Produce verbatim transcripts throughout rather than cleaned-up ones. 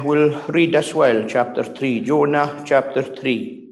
We'll read as well, chapter three, Jonah chapter three.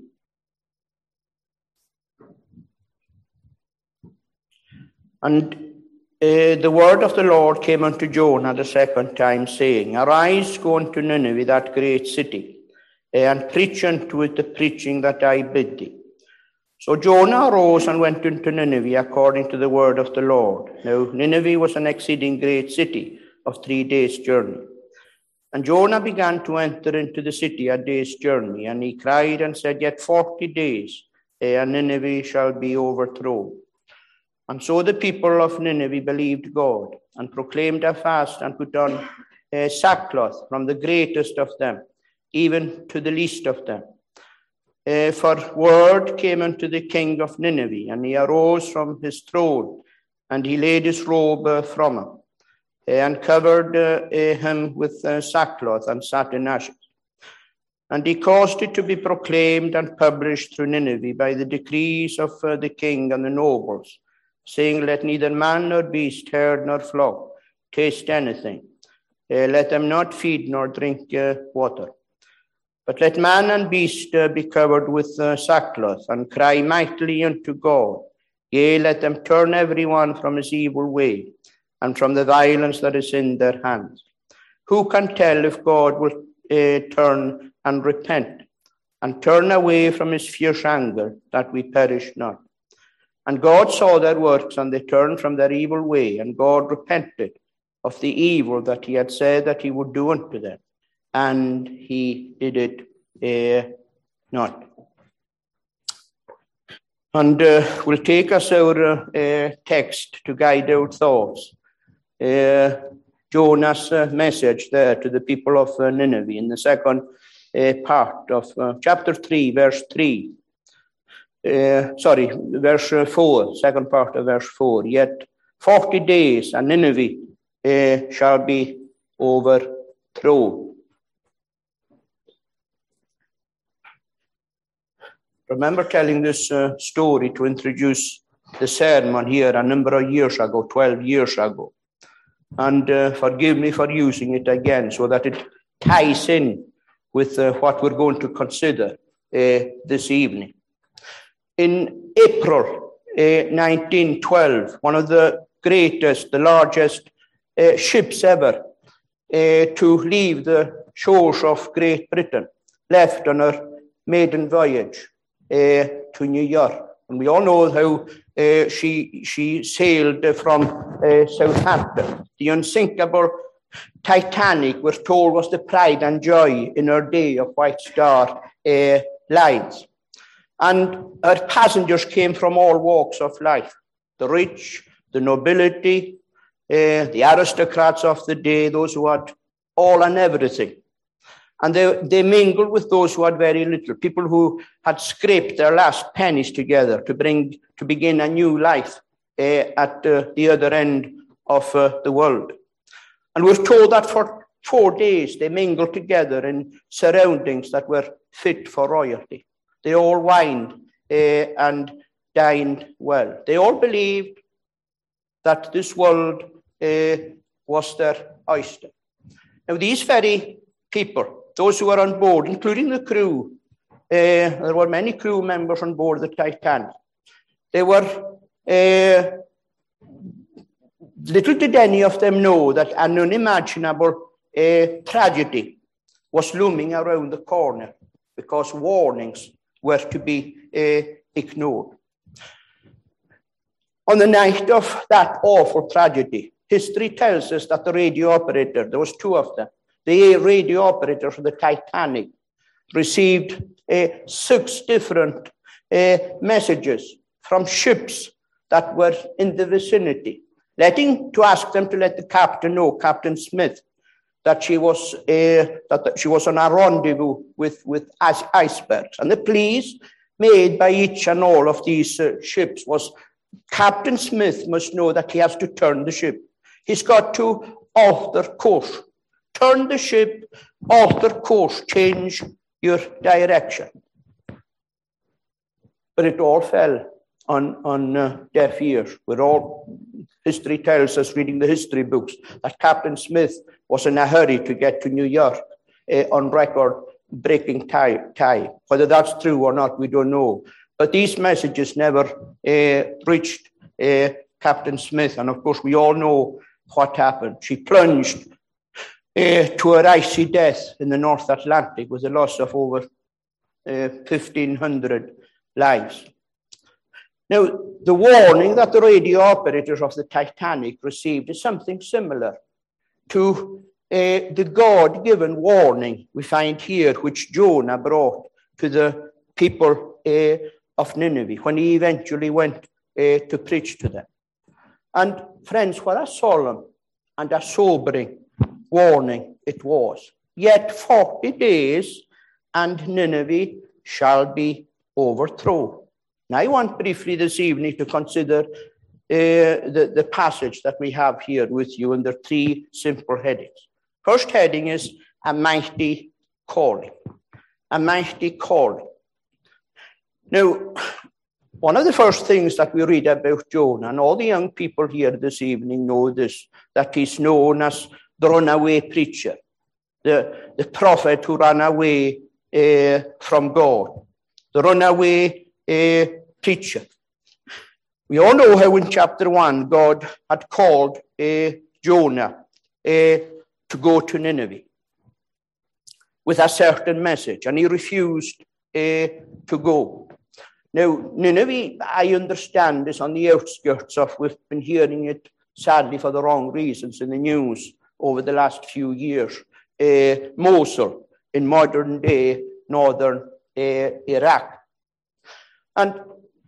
And uh, the word of the Lord came unto Jonah the second time, saying, Arise, go unto Nineveh, that great city, and preach unto it the preaching that I bid thee. So Jonah arose and went into Nineveh according to the word of the Lord. Now Nineveh was an exceeding great city of three days' journey. And Jonah began to enter into the city a day's journey, and he cried and said, Yet forty days, and Nineveh shall be overthrown. And so the people of Nineveh believed God, and proclaimed a fast, and put on uh, sackcloth, from the greatest of them, even to the least of them. Uh, for word came unto the king of Nineveh, and he arose from his throne, and he laid his robe uh, from him, and covered uh, him with uh, sackcloth, and sat in ashes. And he caused it to be proclaimed and published through Nineveh by the decrees of uh, the king and the nobles, saying, Let neither man nor beast, herd nor flock, taste anything. Uh, let them not feed nor drink uh, water. But let man and beast uh, be covered with uh, sackcloth, and cry mightily unto God. Yea, let them turn every one from his evil way, and from the violence that is in their hands. Who can tell if God will uh, turn and repent, and turn away from his fierce anger, that we perish not? And God saw their works, and they turned from their evil way, and God repented of the evil that he had said that he would do unto them, and he did it uh, not. And uh, we'll take us our uh, text to guide our thoughts. Uh, Jonah's uh, message there to the people of uh, Nineveh in the second uh, part of uh, chapter three, verse three. Uh, sorry, verse uh, four, second part of verse four. Yet forty days and Nineveh uh, shall be overthrown. Remember telling this uh, story to introduce the sermon here a number of years ago, twelve years ago. And uh, forgive me for using it again so that it ties in with uh, what we're going to consider uh, this evening. In April uh, nineteen twelve, one of the greatest, the largest uh, ships ever uh, to leave the shores of Great Britain left on her maiden voyage uh, to New York. And we all know how uh, she she sailed from uh, Southampton. The unsinkable Titanic, we're told, was the pride and joy in her day of White Star uh, Lines. And her passengers came from all walks of life. The rich, the nobility, uh, the aristocrats of the day, those who had all and everything. And they, they mingled with those who had very little, people who had scraped their last pennies together to bring to begin a new life uh, at uh, the other end of uh, the world. And we're told that for four days they mingled together in surroundings that were fit for royalty. They all wined uh, and dined well. They all believed that this world uh, was their oyster. Now these very people, those who were on board, including the crew, uh, there were many crew members on board the Titanic. They were, uh, little did any of them know that an unimaginable uh, tragedy was looming around the corner, because warnings were to be uh, ignored. On the night of that awful tragedy, history tells us that the radio operator, there was two of them, the radio operator for the Titanic received uh, six different uh, messages from ships that were in the vicinity, letting to ask them to let the captain know, Captain Smith, that she was uh, that she was on a rendezvous with with icebergs. And the pleas made by each and all of these uh, ships was, Captain Smith must know that he has to turn the ship. He's got to alter course. Turn the ship, alter course, change your direction. But it all fell on, on uh, deaf ears. We're all, history tells us, reading the history books, that Captain Smith was in a hurry to get to New York uh, on record breaking tie, tie. Whether that's true or not, we don't know. But these messages never uh, reached uh, Captain Smith. And of course, we all know what happened. She plunged uh, to her icy death in the North Atlantic with a loss of over uh, fifteen hundred lives. Now, the warning that the radio operators of the Titanic received is something similar to uh, the God-given warning we find here, which Jonah brought to the people uh, of Nineveh when he eventually went uh, to preach to them. And friends, what a solemn and a sobering warning it was. Yet forty days and Nineveh shall be overthrown. Now, I want briefly this evening to consider uh, the, the passage that we have here with you under three simple headings. First heading is a mighty calling. A mighty calling. Now, one of the first things that we read about Jonah, and all the young people here this evening know this, that he's known as the runaway preacher, the, the prophet who ran away uh, from God, the runaway uh, preacher. We all know how in chapter one God had called uh, Jonah uh, to go to Nineveh with a certain message, and he refused uh, to go. Now, Nineveh, I understand, is on the outskirts of, we've been hearing it sadly for the wrong reasons in the news over the last few years, uh, Mosul in modern day northern uh, Iraq. And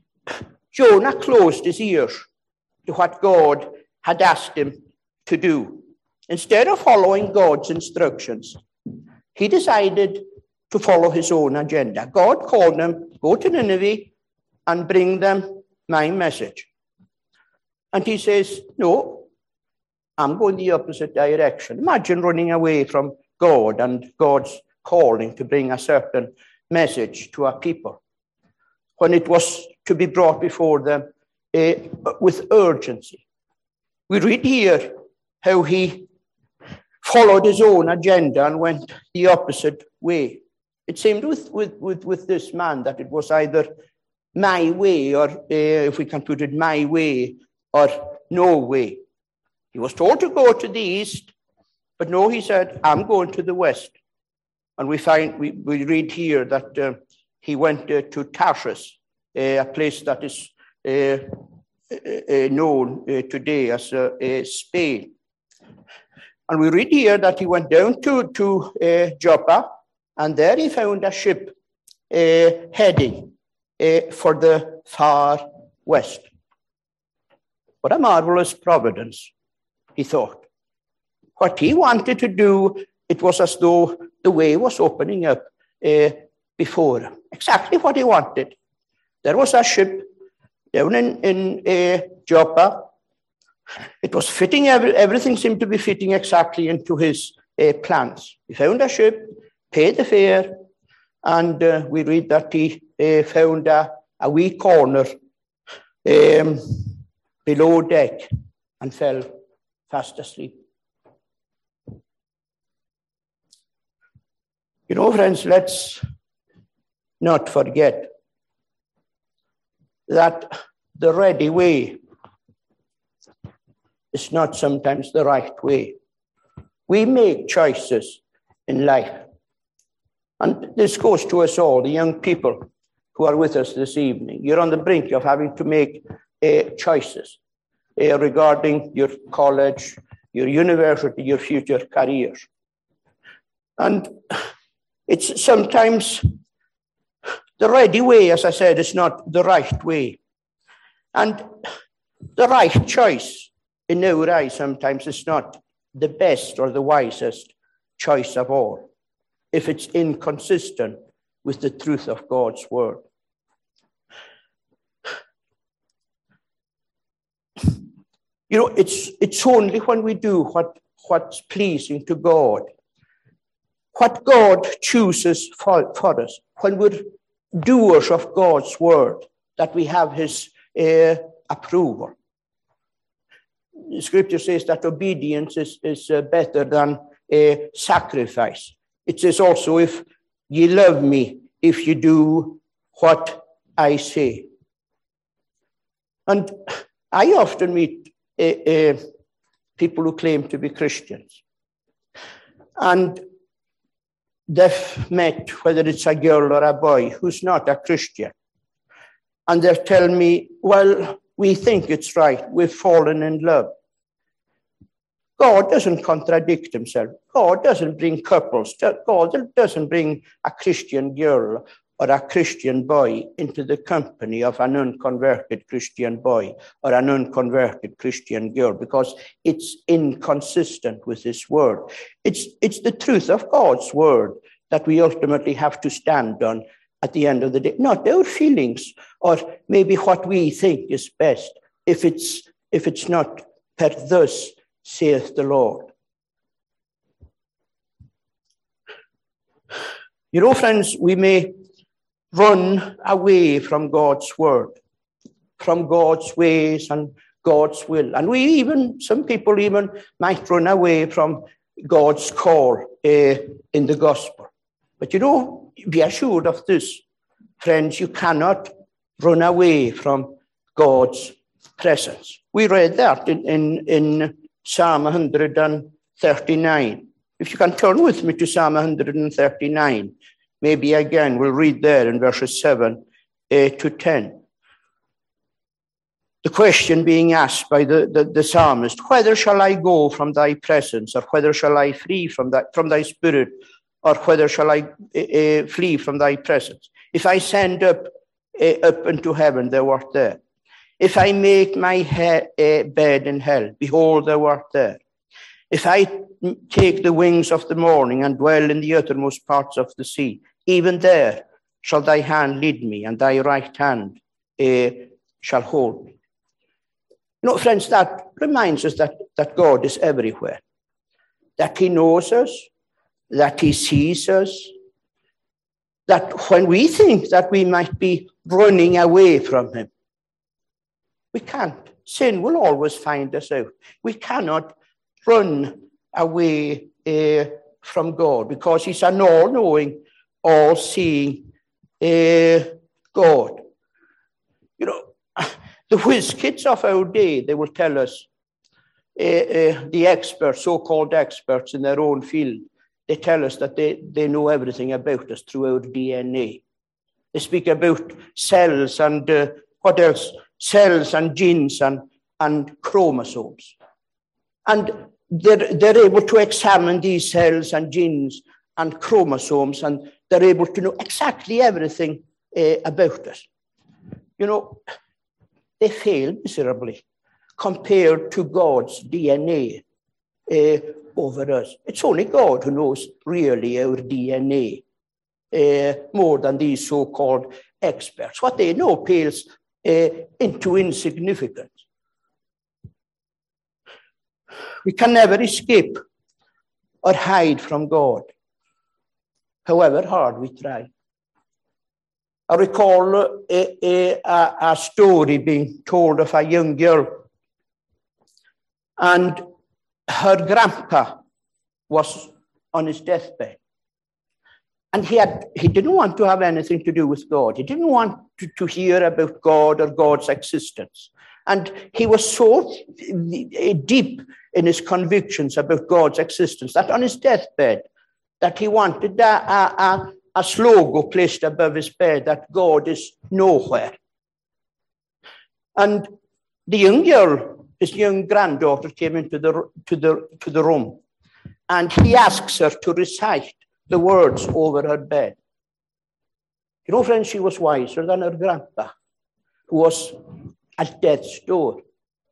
Jonah closed his ears to what God had asked him to do. Instead of following God's instructions, he decided to follow his own agenda. God called him, go to Nineveh and bring them my message. And he says, no, I'm going the opposite direction. Imagine running away from God and God's calling to bring a certain message to a people when it was to be brought before them uh, with urgency. We read here how he followed his own agenda and went the opposite way. It seemed with, with, with, with this man that it was either my way, or uh, if we can put it, my way or no way. He was told to go to the east, but no, he said, I'm going to the west. And we find, we, we read here that uh, he went uh, to Tarshish, uh, a place that is uh, uh, known uh, today as uh, uh, Spain. And we read here that he went down to, to uh, Joppa, and there he found a ship uh, heading uh, for the far west. What a marvelous providence, he thought. What he wanted to do, it was as though the way was opening up uh, before him. Exactly what he wanted. There was a ship down in, in uh, Joppa. It was fitting, every, everything seemed to be fitting exactly into his uh, plans. He found a ship, paid the fare, and uh, we read that he uh, found a, a wee corner um, below deck and fell fast asleep. You know, friends, let's not forget that the ready way is not sometimes the right way. We make choices in life. And this goes to us all, the young people who are with us this evening. You're on the brink of having to make uh, choices uh, regarding your college, your university, your future careers. And it's sometimes the ready way, as I said, is not the right way. And the right choice in our eyes sometimes is not the best or the wisest choice of all, if it's inconsistent with the truth of God's word. You know, it's it's only when we do what, what's pleasing to God, what God chooses for, for us, when we're doers of God's word, that we have his uh, approval. The scripture says that obedience is, is uh, better than a sacrifice. It says also, if ye love me, if you do what I say. And I often meet uh, uh, people who claim to be Christians. And they've met, whether it's a girl or a boy, who's not a Christian. And they're telling me, well, we think it's right. We've fallen in love. God doesn't contradict himself. God doesn't bring couples. God doesn't bring a Christian girl or a Christian boy into the company of an unconverted Christian boy or an unconverted Christian girl, because it's inconsistent with his word. It's, it's the truth of God's word that we ultimately have to stand on at the end of the day, not our feelings or maybe what we think is best, if it's, if it's not per thus saith the Lord. You know, friends, we may run away from God's word, from God's ways and God's will. And we even, some people even might run away from God's call uh, in the gospel. But you know, be assured of this, friends, you cannot run away from God's presence. We read that in, in, in Psalm one thirty-nine. If you can turn with me to Psalm one thirty-nine, maybe again we'll read there in verses seven uh, to ten. The question being asked by the, the, the psalmist, whether shall I go from thy presence, or whether shall I flee from, thy, from thy spirit, or whether shall I uh, flee from thy presence? If I send up, uh, up into heaven, thou art there. If I make my he- uh, bed in hell, behold, thou art there. If I take the wings of the morning and dwell in the uttermost parts of the sea, even there shall thy hand lead me, and thy right hand uh, shall hold me. You know, friends, that reminds us that, that God is everywhere, that he knows us, that he sees us, that when we think that we might be running away from him, we can't. Sin will always find us out. We cannot run away uh, from God, because he's an all-knowing, all-seeing uh, God. You know, the whiz kids of our day, they will tell us, uh, uh, the experts, so-called experts in their own field, they tell us that they, they know everything about us through our D N A. They speak about cells and uh, what else? Cells and genes and, and chromosomes. And they're, they're able to examine these cells and genes and chromosomes, and they're able to know exactly everything uh, about us. You know, they fail miserably compared to God's D N A uh, over us. It's only God who knows really our D N A uh, more than these so-called experts. What they know pales uh, into insignificance. We can never escape or hide from God, however hard we try. I recall a, a, a story being told of a young girl, and her grandpa was on his deathbed. And he, had, he didn't want to have anything to do with God. He didn't want to, to hear about God or God's existence. And he was so deep in his convictions about God's existence that on his deathbed, that he wanted a, a, a, a slogan placed above his bed that God is nowhere. And the young girl, his young granddaughter, came into the, to the, to the room, and he asks her to recite the words over her bed. You know, friends, she was wiser than her grandpa, who was at death's door.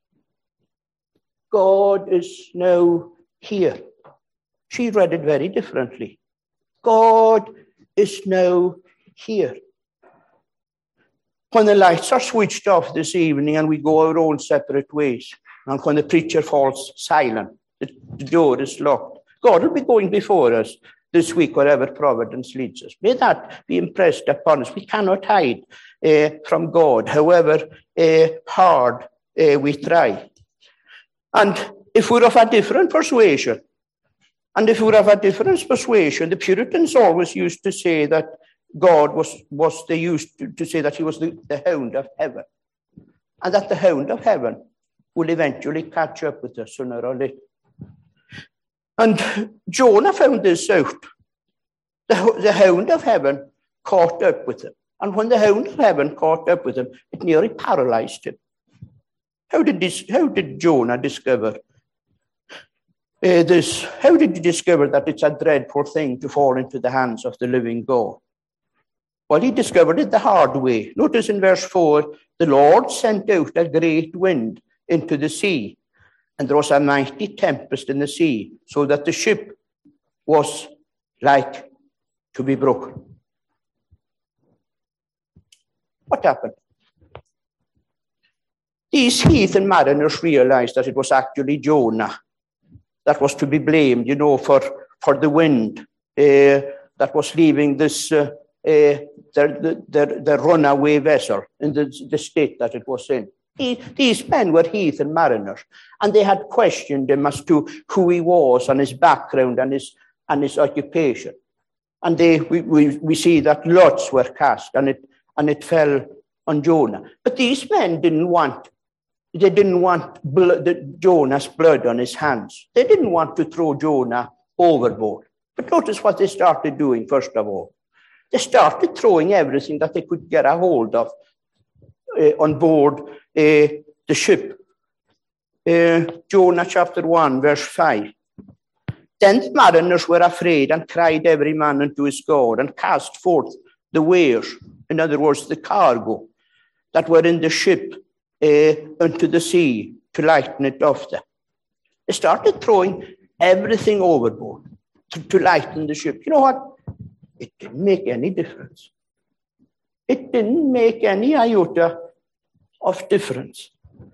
God is now here. She read it very differently. God is now here. When the lights are switched off this evening and we go our own separate ways, and when the preacher falls silent, the, the door is locked, God will be going before us this week, wherever providence leads us. May that be impressed upon us. We cannot hide uh, from God, however uh, hard uh, we try. And if we're of a different persuasion, And if you have a different persuasion, the Puritans always used to say that God was, was they used to, to say that he was the, the hound of heaven. And that the hound of heaven will eventually catch up with us sooner or later. And Jonah found this out. The, the hound of heaven caught up with him. And when the hound of heaven caught up with him, it nearly paralyzed him. How did this, how did Jonah discover uh, this? How did he discover that it's a dreadful thing to fall into the hands of the living God? Well, he discovered it the hard way. Notice in verse four, the Lord sent out a great wind into the sea, and there was a mighty tempest in the sea, so that the ship was like to be broken. What happened? These heathen mariners realized that it was actually Jonah that was to be blamed, you know, for, for the wind uh, that was leaving this uh, uh, their, their, their runaway vessel in the, the state that it was in. He, these men were heathen mariners, and they had questioned him as to who he was and his background and his, and his occupation. And they, we, we, we see that lots were cast, and it, and it fell on Jonah. But these men didn't want They didn't want blood, the, Jonah's blood on his hands. They didn't want to throw Jonah overboard. But notice what they started doing, first of all. They started throwing everything that they could get a hold of uh, on board uh, the ship. Uh, Jonah chapter one, verse five. Then the mariners were afraid and cried every man unto his God and cast forth the wares, in other words, the cargo that were in the ship, Uh, into the sea to lighten it off them. They started throwing everything overboard to, to lighten the ship. You know what? It didn't make any difference. It didn't make any iota of difference.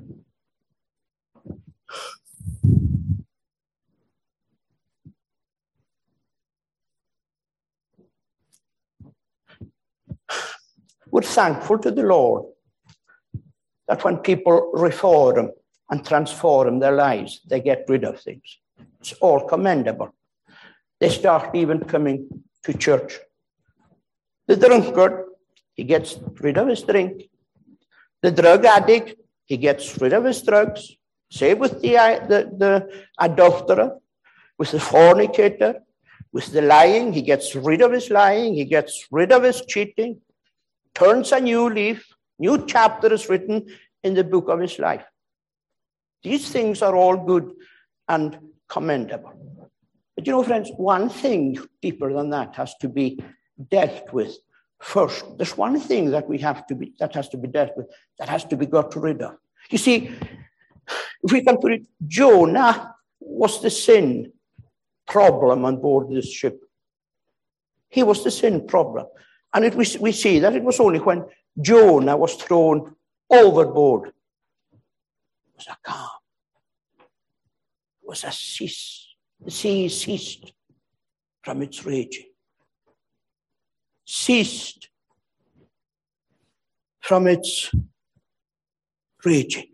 We're thankful to the Lord that when people reform and transform their lives, they get rid of things. It's all commendable. They start even coming to church. The drunkard, he gets rid of his drink. The drug addict, he gets rid of his drugs. Same with the, the, the adulterer, with the fornicator, with the lying, he gets rid of his lying, he gets rid of his cheating, turns a new leaf. New chapter is written in the book of his life. These things are all good and commendable. But you know, friends, one thing deeper than that has to be dealt with first. There's one thing that we have to be that has to be dealt with, that has to be got rid of. You see, if we can put it, Jonah was the sin problem on board this ship. He was the sin problem. And it, we, we see that it was only when Jonah was thrown overboard. It was a calm. It was a cease. The sea ceased from its raging. Ceased from its raging.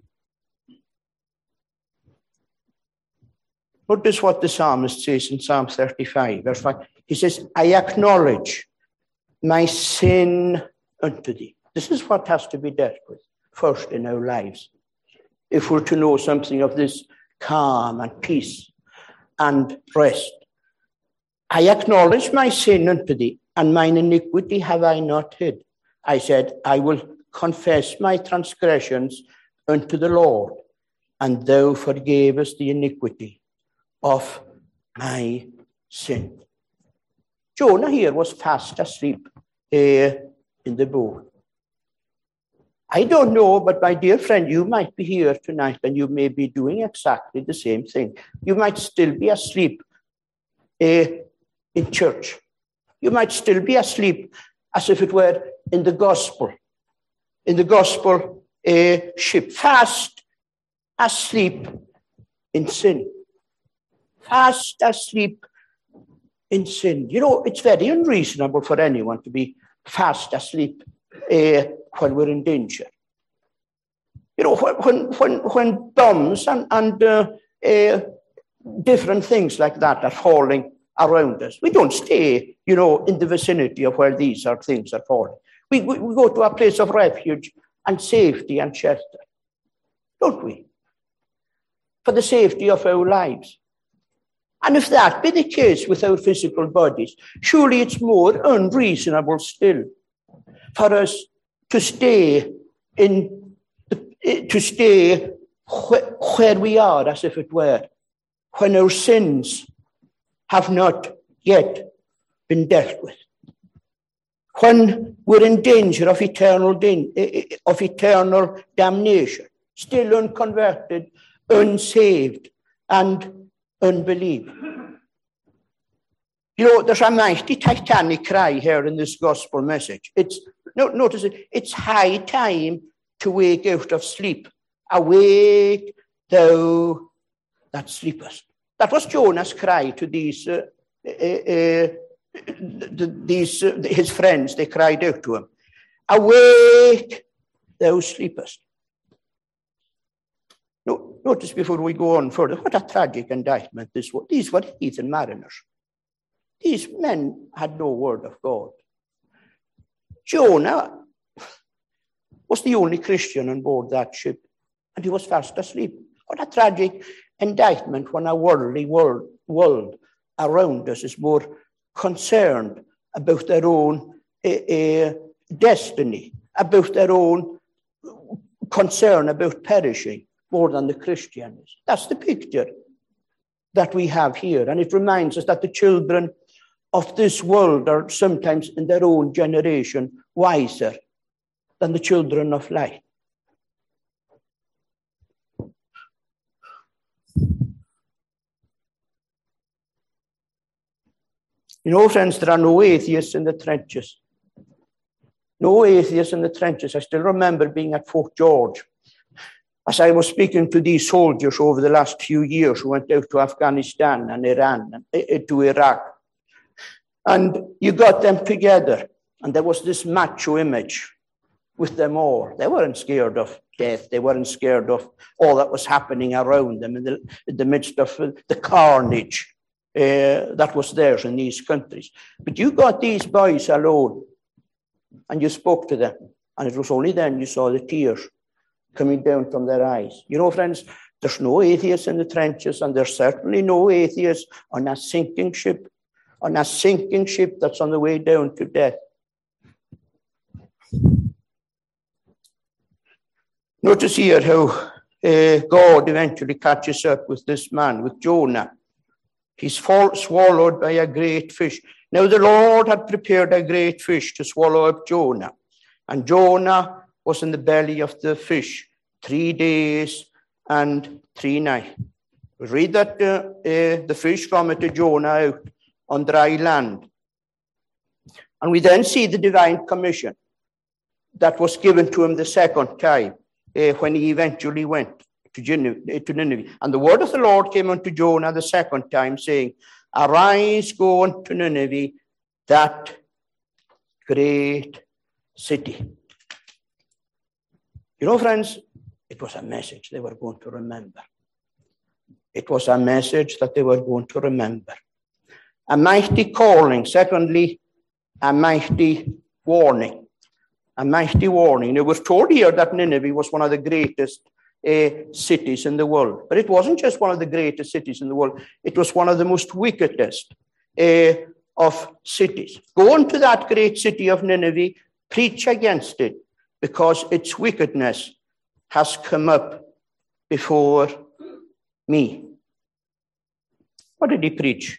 Notice what the psalmist says in Psalm thirty-five, verse five. He says, I acknowledge my sin unto thee. This is what has to be dealt with first in our lives, if we're to know something of this calm and peace and rest. I acknowledge my sin unto thee, and mine iniquity have I not hid. I said, I will confess my transgressions unto the Lord, and thou forgavest the iniquity of my sin. Jonah here was fast asleep uh, in the boat. I don't know, but my dear friend, you might be here tonight and you may be doing exactly the same thing. You might still be asleep uh, in church. You might still be asleep as if it were in the gospel, in the gospel uh, ship, fast asleep in sin. Fast asleep in sin. You know, it's very unreasonable for anyone to be fast asleep uh, when we're in danger. You know, when when when bombs and and uh, uh, different things like that are falling around us. We don't stay, you know, in the vicinity of where these are things are falling. We, we, we go to a place of refuge and safety and shelter, don't we? For the safety of our lives. And if that be the case with our physical bodies, surely it's more unreasonable still for us to stay in, to stay where we are, as if it were, when our sins have not yet been dealt with. When we're in danger of eternal, of eternal damnation, still unconverted, unsaved, and unbelieving. You know, there's a mighty Titanic cry here in this gospel message. It's no, notice it, it's high time to wake out of sleep. Awake, thou that sleepest. That was Jonah's cry to these, uh, uh, uh, these uh, his friends. They cried out to him, awake, thou sleepest. No, notice before we go on further, what a tragic indictment this was. These were heathen mariners. These men had no word of God. Jonah was the only Christian on board that ship, and he was fast asleep. What a tragic indictment when a worldly world, world around us is more concerned about their own uh, uh, destiny, about their own concern about perishing, more than the Christian is. That's the picture that we have here. And it reminds us that the children of this world are sometimes in their own generation wiser than the children of light. You know, friends, there are no atheists in the trenches. No atheists in the trenches. I still remember being at Fort George as I was speaking to these soldiers over the last few years who went out to Afghanistan and Iran and uh, to Iraq. And you got them together, and there was this macho image with them all. They weren't scared of death. They weren't scared of all that was happening around them in the, in the midst of uh, the carnage uh, that was there in these countries. But you got these boys alone, and you spoke to them, and it was only then you saw the tears coming down from their eyes. You know, friends, there's no atheists in the trenches, and there's certainly no atheists on a sinking ship, on a sinking ship that's on the way down to death. Notice here how uh, God eventually catches up with this man, with Jonah. He's fall, swallowed by a great fish. Now the Lord had prepared a great fish to swallow up Jonah, and Jonah was in the belly of the fish three days and three nights. We read that uh, uh, the fish vomited Jonah out on dry land. And we then see the divine commission that was given to him the second time uh, when he eventually went to Nineveh. And the word of the Lord came unto Jonah the second time, saying, arise, go unto Nineveh, that great city. You know, friends, it was a message they were going to remember. It was a message that they were going to remember. A mighty calling. Secondly, a mighty warning. A mighty warning. It was told here that Nineveh was one of the greatest uh, cities in the world. But it wasn't just one of the greatest cities in the world. It was one of the most wickedest uh, of cities. Go into that great city of Nineveh, preach against it, because its wickedness has come up before me. What did he preach?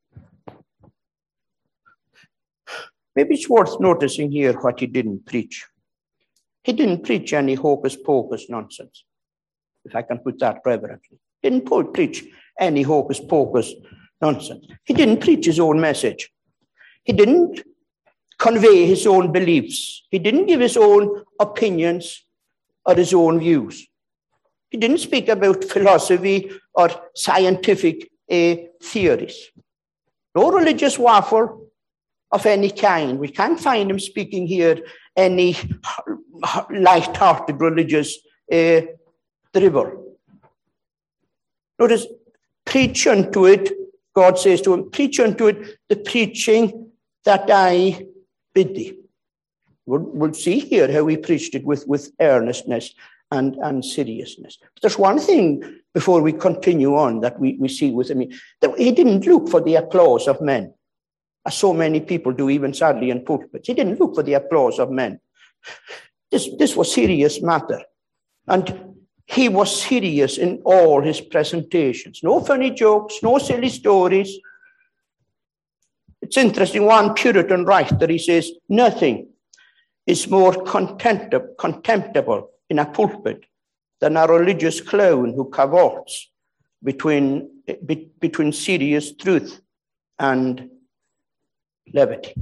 Maybe it's worth noticing here what he didn't preach. He didn't preach any hocus pocus nonsense, if I can put that reverently. He didn't preach any hocus pocus nonsense. He didn't preach his own message. He didn't convey his own beliefs. He didn't give his own opinions or his own views. He didn't speak about philosophy or scientific uh, theories. No religious waffle of any kind. We can't find him speaking here any light-hearted religious uh, dribble. Notice, preach unto it, God says to him, preach unto it the preaching that I bid thee. We'll, we'll see here how he preached it with, with earnestness and, and seriousness. But there's one thing before we continue on that we, we see with him, that he didn't look for the applause of men, as so many people do, even sadly in pulpits. He didn't look for the applause of men. This, this was serious matter. And he was serious in all his presentations. No funny jokes, no silly stories. It's interesting, one Puritan writer, he says, nothing is more contemptible, contemptible in a pulpit than a religious clown who cavorts between, be, between serious truth and levity.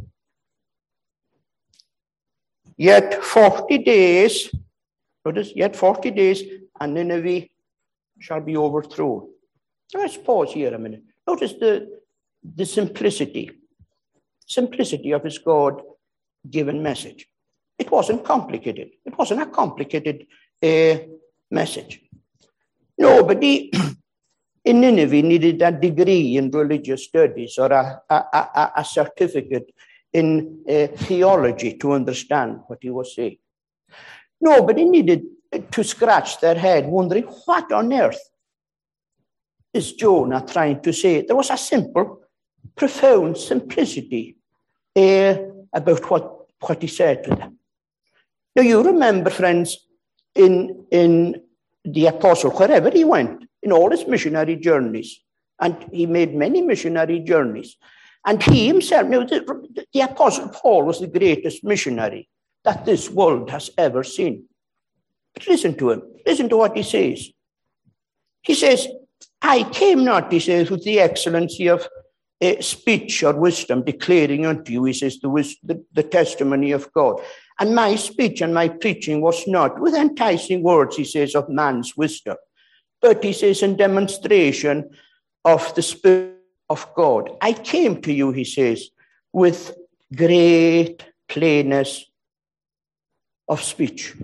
Yet forty days, notice, yet forty days, and Nineveh shall be overthrown. Let's pause here a minute. Notice the, the simplicity, simplicity of his God-given message. It wasn't complicated. It wasn't a complicated uh, message. Nobody in Nineveh needed a degree in religious studies or a, a, a, a certificate in uh, theology to understand what he was saying. Nobody needed to scratch their head wondering, what on earth is Jonah trying to say? There was a simple, profound simplicity uh, about what, what he said to them. Now, you remember, friends, in, in the apostle, wherever he went, in all his missionary journeys, and he made many missionary journeys, and he himself, you know, the, the apostle Paul was the greatest missionary that this world has ever seen. But listen to him. Listen to what he says. He says, I came not, he says, with the excellency of uh, speech or wisdom, declaring unto you, he says, the, the, the testimony of God. And my speech and my preaching was not with enticing words, he says, of man's wisdom, but he says, in demonstration of the Spirit of God. I came to you, he says, with great plainness of speech.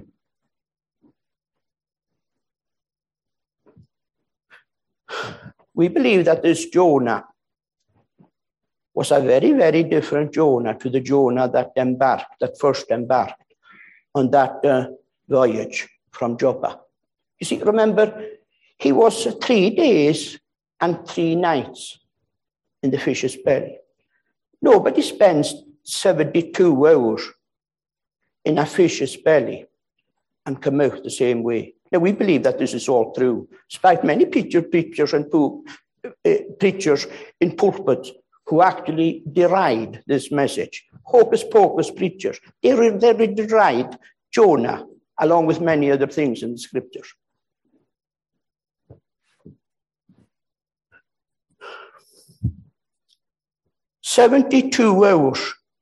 We believe that this Jonah was a very, very different Jonah to the Jonah that embarked, that first embarked on that uh, voyage from Joppa. You see, remember, he was three days and three nights in the fish's belly. Nobody spends seventy-two hours in a fish's belly and come out the same way. Now, we believe that this is all true, despite many preacher, preachers and pul- uh, preachers in pulpits who actually deride this message. Hocus pocus preachers. They, they deride Jonah, along with many other things in the scriptures. seventy-two hours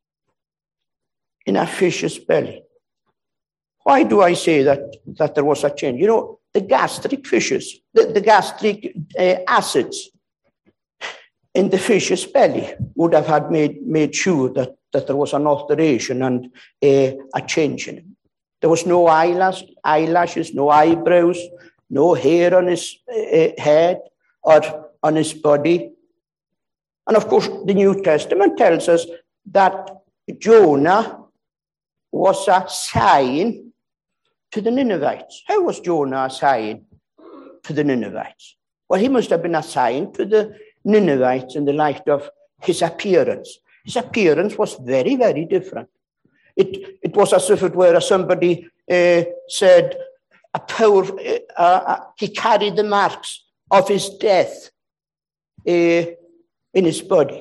in a fish's belly. Why do I say that, that there was a change? You know, the gastric fishes, the, the gastric uh, acids in the fish's belly would have had made, made sure that, that there was an alteration and uh, a change in him. There was no eyelash, eyelashes, no eyebrows, no hair on his uh, head or on his body. And of course, the New Testament tells us that Jonah was a sign to the Ninevites. How was Jonah a sign to the Ninevites? Well, he must have been a sign to the Ninevites in the light of his appearance. His appearance was very, very different. It, it was as if it were somebody uh, said, a power, uh, uh, he carried the marks of his death uh, in his body.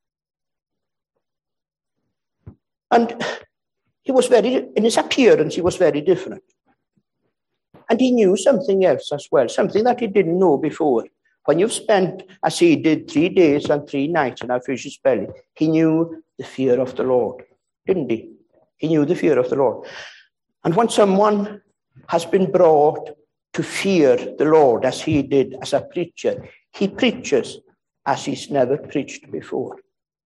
And he was very, in his appearance, he was very different. And he knew something else as well, something that he didn't know before. When you've spent, as he did, three days and three nights in a fish's belly, he knew the fear of the Lord, didn't he? He knew the fear of the Lord. And when someone has been brought to fear the Lord, as he did as a preacher, he preaches as he's never preached before.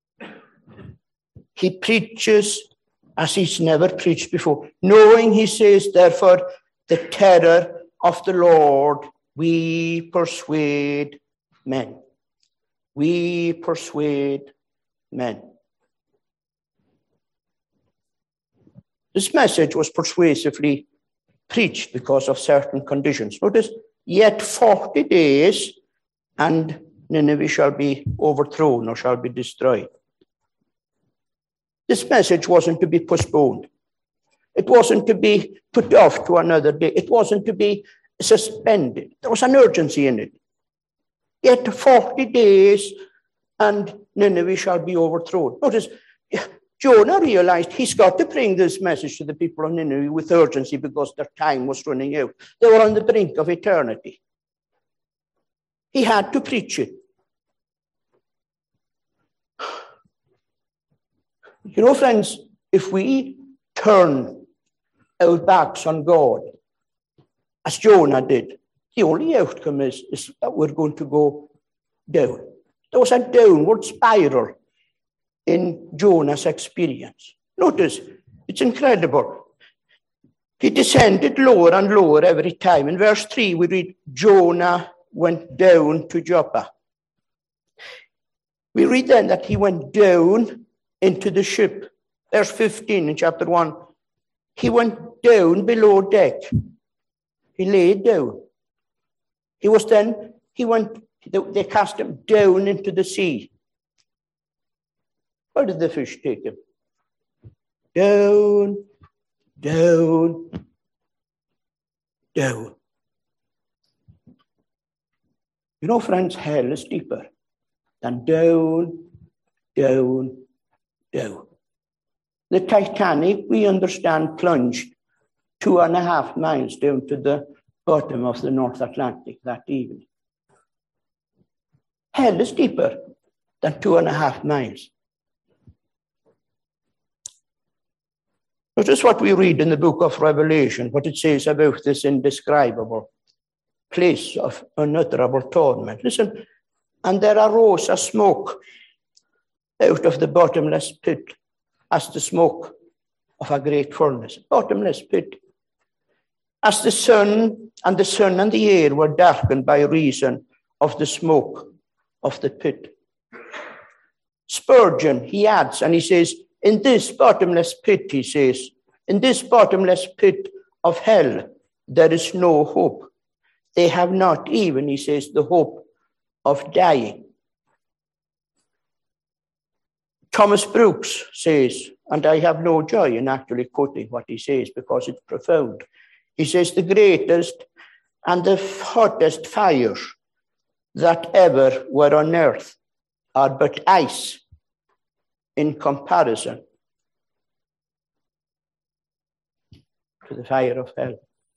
He preaches as he's never preached before, knowing, he says, therefore, the terror of the Lord we persuade men. we persuade men. This message was persuasively preached because of certain conditions. Notice, yet forty days and Nineveh shall be overthrown or shall be destroyed. This message wasn't to be postponed. It wasn't to be put off to another day. It wasn't to be suspended. There was an urgency in it. Yet forty days and Nineveh shall be overthrown. Notice, Jonah realized he's got to bring this message to the people of Nineveh with urgency because their time was running out. They were on the brink of eternity. He had to preach it. You know, friends, if we turn our backs on God, as Jonah did, the only outcome is, is that we're going to go down. There was a downward spiral in Jonah's experience. Notice, it's incredible. He descended lower and lower every time. In verse three, we read, Jonah went down to Joppa. We read then that he went down into the ship. Verse fifteen in chapter one, he went down below deck. He lay down. He was then, he went, they cast him down into the sea. Where did the fish take him? Down, down, down. You know, friends, hell is deeper than down, down, down. The Titanic, we understand, plunged two and a half miles down to the bottom of the North Atlantic that evening. Hell is deeper than two and a half miles. Notice what we read in the book of Revelation, what it says about this indescribable place of unutterable torment. Listen, and there arose a smoke out of the bottomless pit, as the smoke of a great furnace. Bottomless pit. As the sun and the sun and the air were darkened by reason of the smoke of the pit. Spurgeon, he adds, and he says, in this bottomless pit, he says, in this bottomless pit of hell, there is no hope. They have not even, he says, the hope of dying. Thomas Brooks says, and I have no joy in actually quoting what he says because it's profound. He says, the greatest and the hottest fires that ever were on earth are but ice in comparison to the fire of hell.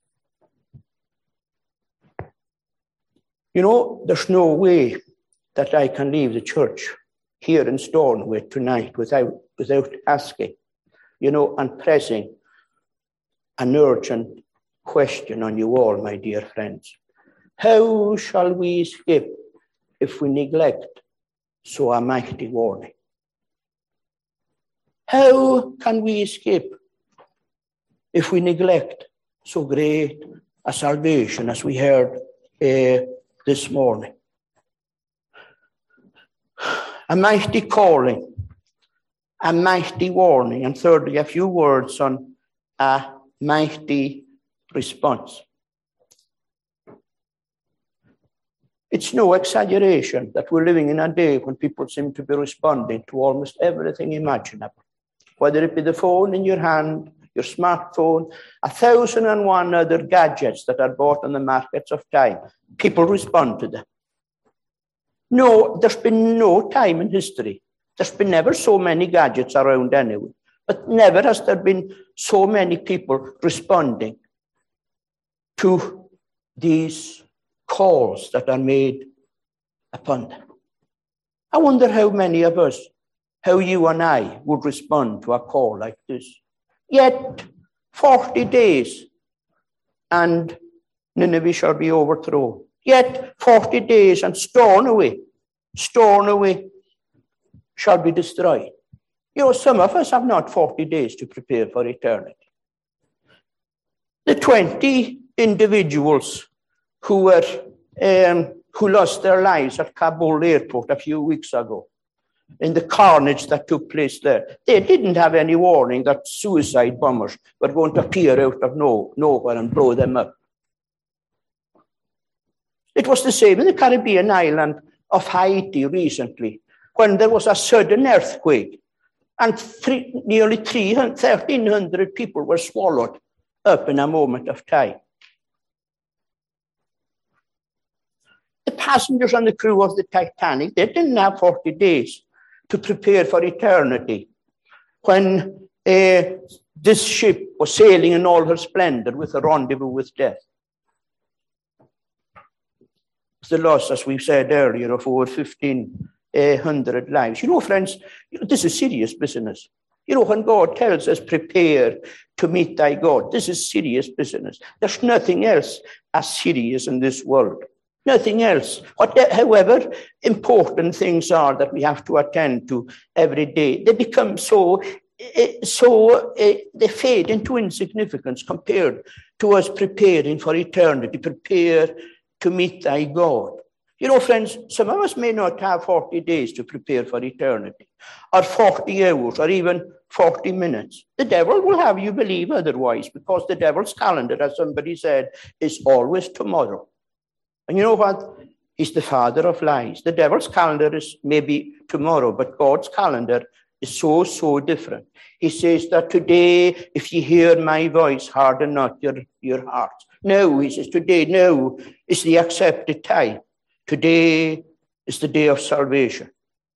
You know, there's no way that I can leave the church here in Stornoway tonight without, without asking, you know, and pressing an urgent question on you all, my dear friends. How shall we escape if we neglect so a mighty warning? How can we escape if we neglect so great a salvation as we heard uh, this morning? A mighty calling, a mighty warning, and thirdly, a few words on a mighty response. It's no exaggeration that we're living in a day when people seem to be responding to almost everything imaginable. Whether it be the phone in your hand, your smartphone, a thousand and one other gadgets that are bought on the markets of time, people respond to them. No, there's been no time in history. There's been never so many gadgets around anyway, but never has there been so many people responding to these calls that are made upon them. I wonder how many of us, how you and I would respond to a call like this. Yet forty days and Nineveh shall be overthrown. Yet forty days and Stornoway, Stornoway shall be destroyed. You know, some of us have not forty days to prepare for eternity. The twenty individuals who were um, who lost their lives at Kabul airport a few weeks ago, in the carnage that took place there. They didn't have any warning that suicide bombers were going to appear out of no, nowhere and blow them up. It was the same in the Caribbean island of Haiti recently, when there was a sudden earthquake and three, nearly thirteen hundred people were swallowed up in a moment of time. The passengers and the crew of the Titanic, they didn't have forty days to prepare for eternity when uh, this ship was sailing in all her splendor with a rendezvous with death. The loss, as we've said earlier, of over fifteen hundred lives. You know, friends, you know, this is serious business. You know, when God tells us, prepare to meet thy God, this is serious business. There's nothing else as serious in this world. Nothing else. What, however important things are that we have to attend to every day, they become so, so uh, they fade into insignificance compared to us preparing for eternity, prepare to meet thy God. You know, friends, some of us may not have forty days to prepare for eternity, or forty hours, or even forty minutes. The devil will have you believe otherwise, because the devil's calendar, as somebody said, is always tomorrow. And you know what? He's the father of lies. The devil's calendar is maybe tomorrow, but God's calendar is so, so different. He says that today, if you hear my voice, harden not your, your hearts. No, he says today, no, is the accepted time. Today is the day of salvation.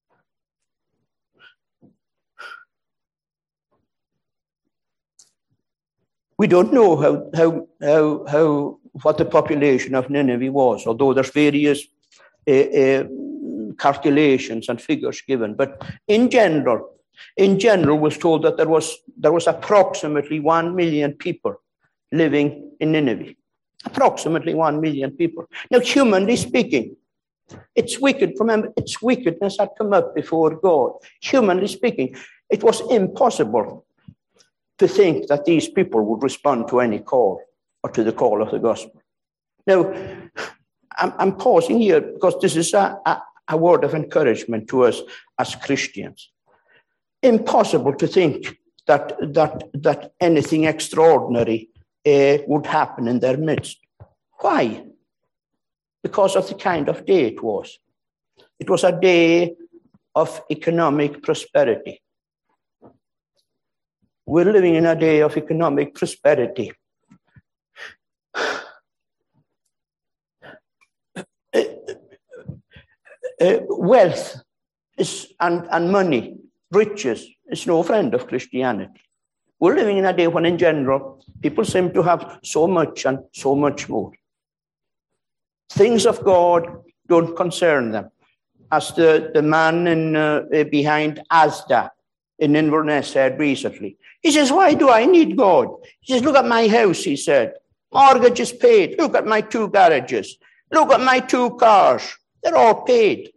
We don't know how, how, how, how, what the population of Nineveh was, although there's various uh, uh, calculations and figures given. But in general, in general, was told that there was, there was approximately one million people living in Nineveh. Approximately one million people. Now, humanly speaking, it's wicked. Remember, its wickedness had come up before God. Humanly speaking, it was impossible to think that these people would respond to any call or to the call of the gospel. Now, I'm, I'm pausing here because this is a, a, a word of encouragement to us as Christians. Impossible to think that, that, that anything extraordinary uh, would happen in their midst. Why? Because of the kind of day it was. It was a day of economic prosperity. We're living in a day of economic prosperity. Uh, uh, wealth is, and, and money, riches, is no friend of Christianity. We're living in a day when, in general, people seem to have so much and so much more. Things of God don't concern them. As the, the man in, uh, behind Asda in Inverness said recently. He says, why do I need God? He says, look at my house, he said. Mortgage is paid. Look at my two garages. Look at my two cars. They're all paid.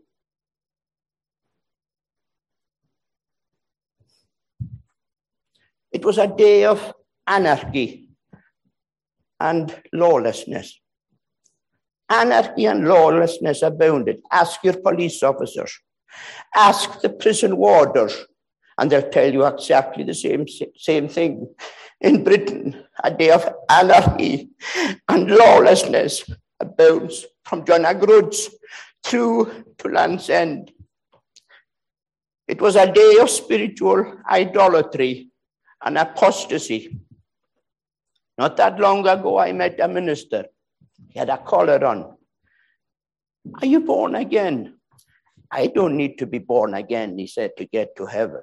It was a day of anarchy and lawlessness. Anarchy and lawlessness abounded. Ask your police officers. Ask the prison warders, and they'll tell you exactly the same, same thing. In Britain, a day of anarchy and lawlessness abounds from John O'Groats through to Land's End. It was a day of spiritual idolatry and apostasy. Not that long ago, I met a minister. He had a collar on. Are you born again? I don't need to be born again, he said, to get to heaven.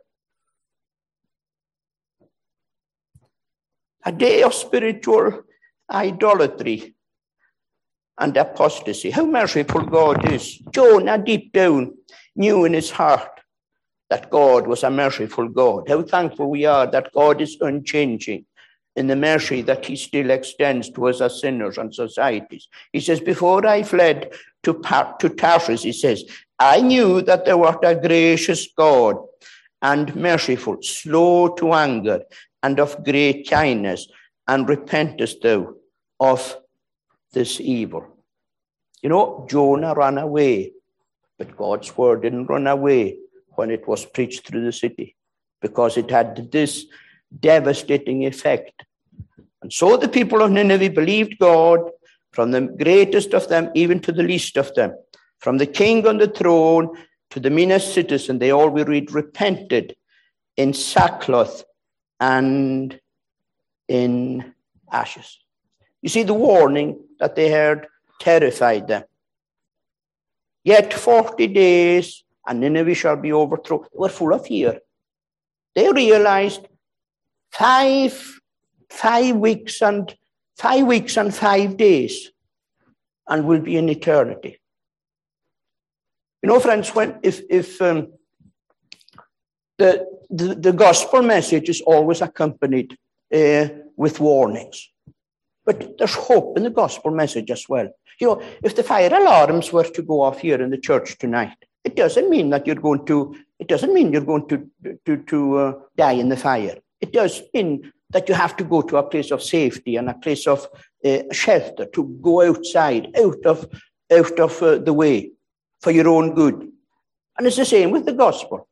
A day of spiritual idolatry and apostasy. How merciful God is. Jonah, deep down, knew in his heart that God was a merciful God. How thankful we are that God is unchanging in the mercy that he still extends to us as sinners and societies. He says, before I fled to, to Tarsus, he says, I knew that thou art a gracious God and merciful, slow to anger, and of great kindness, and repentest thou of this evil. You know, Jonah ran away, but God's word didn't run away when it was preached through the city, because it had this devastating effect. And so the people of Nineveh believed God, from the greatest of them even to the least of them, from the king on the throne to the meanest citizen. They all, we read, repented in sackcloth and in ashes. You see, the warning that they heard terrified them. Yet forty days and Nineveh shall be overthrown. They were full of fear. They realized five, five weeks and five weeks and five days and will be in eternity. You know, friends, when if if um, the, the the gospel message is always accompanied uh, with warnings, but there's hope in the gospel message as well. You know, if the fire alarms were to go off here in the church tonight, it doesn't mean that you're going to. It doesn't mean you're going to to to uh, die in the fire. It does mean that you have to go to a place of safety and a place of uh, shelter, to go outside, out of out of uh, the way, for your own good. And it's the same with the gospel.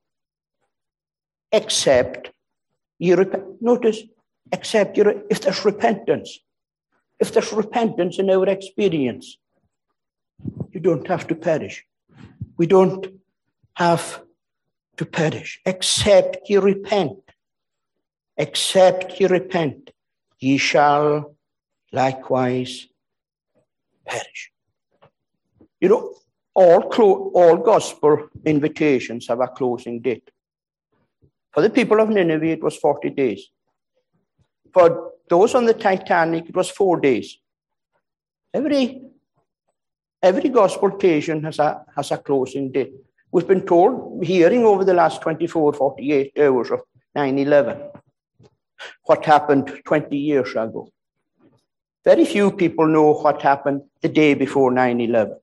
Except you repent. Notice, except you, if there's repentance, if there's repentance in our experience, you don't have to perish. We don't have to perish, except you repent. Except ye repent, ye shall likewise perish. You know, all, clo- all gospel invitations have a closing date. For the people of Nineveh, it was forty days. For those on the Titanic, it was four days. Every, every gospel occasion has a, has a closing date. We've been told, hearing over the last twenty-four, forty-eight hours of nine eleven, what happened twenty years ago. Very few people know what happened the day before nine eleven.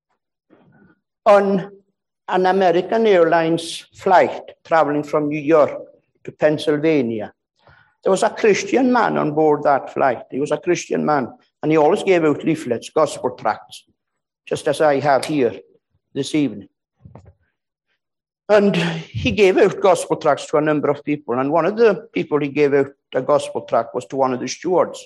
On an American Airlines flight traveling from New York to Pennsylvania, there was a Christian man on board that flight. He was a Christian man, and he always gave out leaflets, gospel tracts, just as I have here this evening. And he gave out gospel tracts to a number of people. And one of the people he gave out a gospel tract was to one of the stewards.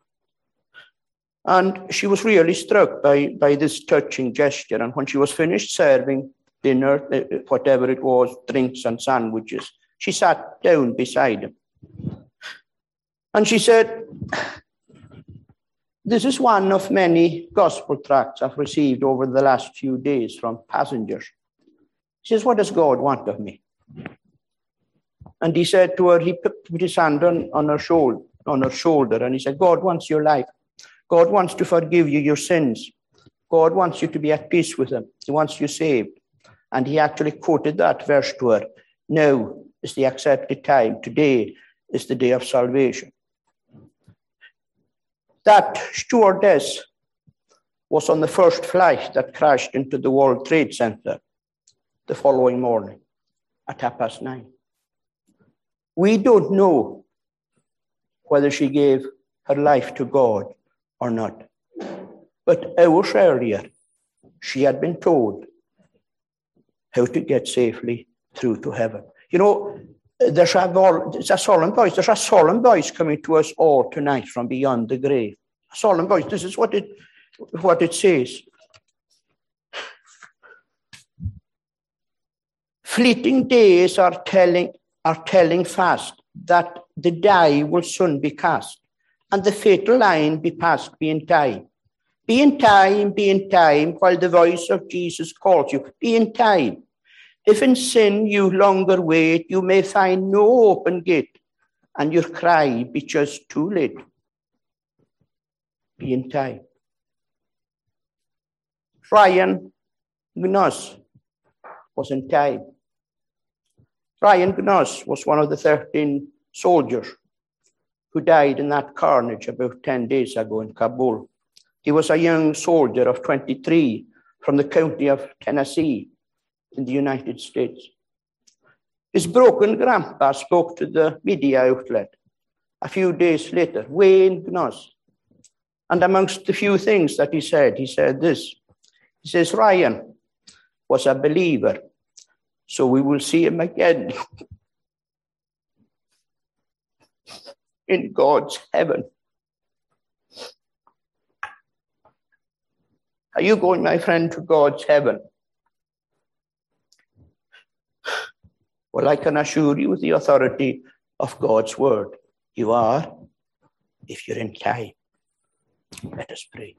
And she was really struck by, by this touching gesture. And when she was finished serving dinner, whatever it was, drinks and sandwiches, she sat down beside him. And she said, "This is one of many gospel tracts I've received over the last few days from passengers." She says, "What does God want of me?" And he said to her, he put his hand on, on her shoulder, on her shoulder, and he said, "God wants your life. God wants to forgive you your sins. God wants you to be at peace with him. He wants you saved." And he actually quoted that verse to her. "Now is the accepted time. Today is the day of salvation." That stewardess was on the first flight that crashed into the World Trade Center the following morning at half past nine. We don't know whether she gave her life to God or not. But hours earlier, she had been told how to get safely through to heaven. You know, there's a, there's a solemn voice. There's a solemn voice coming to us all tonight from beyond the grave. A solemn voice. This is what it, what it says. Fleeting days are telling, are telling fast that the die will soon be cast, and the fatal line be passed. Be in time. Be in time, be in time, while the voice of Jesus calls you. Be in time. If in sin you longer wait, you may find no open gate, and your cry be just too late. Be in time. Brian Gnoss was in time. Brian Gnoss was one of the thirteen soldiers who died in that carnage about ten days ago in Kabul. He was a young soldier of twenty-three from the county of Tennessee in the United States. His broken grandpa spoke to the media outlet a few days later, Wayne Gnoss. And amongst the few things that he said, he said this: He says, Ryan was a believer, so we will see him again in God's heaven. Are you going, my friend, to God's heaven? Well, I can assure you with the authority of God's word, you are, if you're in time. Let us pray.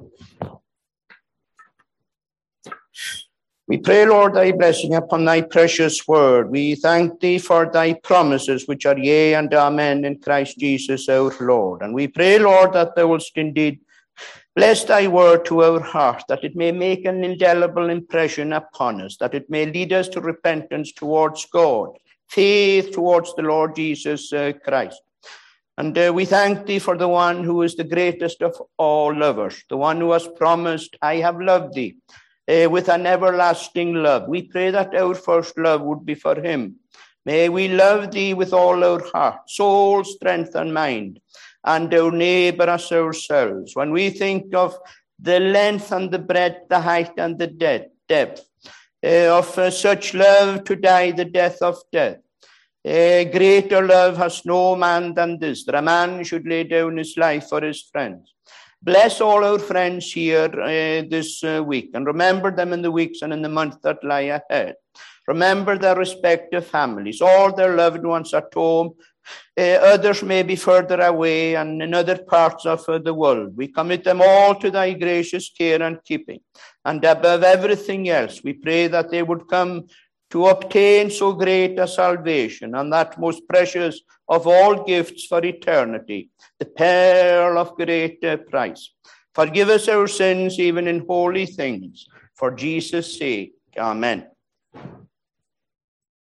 We pray, Lord, thy blessing upon thy precious word. We thank thee for thy promises, which are yea and amen in Christ Jesus our Lord. And we pray, Lord, that thou wilt indeed bless thy word to our heart, that it may make an indelible impression upon us, that it may lead us to repentance towards God, faith towards the Lord Jesus uh, Christ. And uh, we thank thee for the one who is the greatest of all lovers, the one who has promised, I have loved thee uh, with an everlasting love. We pray that our first love would be for him. May we love thee with all our heart, soul, strength, and mind, and our neighbor as ourselves. When we think of the length and the breadth, the height and the de- depth uh, of uh, such love to die the death of death, uh, greater love has no man than this, that a man should lay down his life for his friends. Bless all our friends here uh, this uh, week, and remember them in the weeks and in the months that lie ahead. Remember their respective families, all their loved ones at home. Uh, others may be further away and in other parts of uh, the world. We commit them all to thy gracious care and keeping. And above everything else, we pray that they would come to obtain so great a salvation, and that most precious of all gifts for eternity, the pearl of great uh, price. Forgive us our sins, even in holy things, for Jesus' sake. Amen.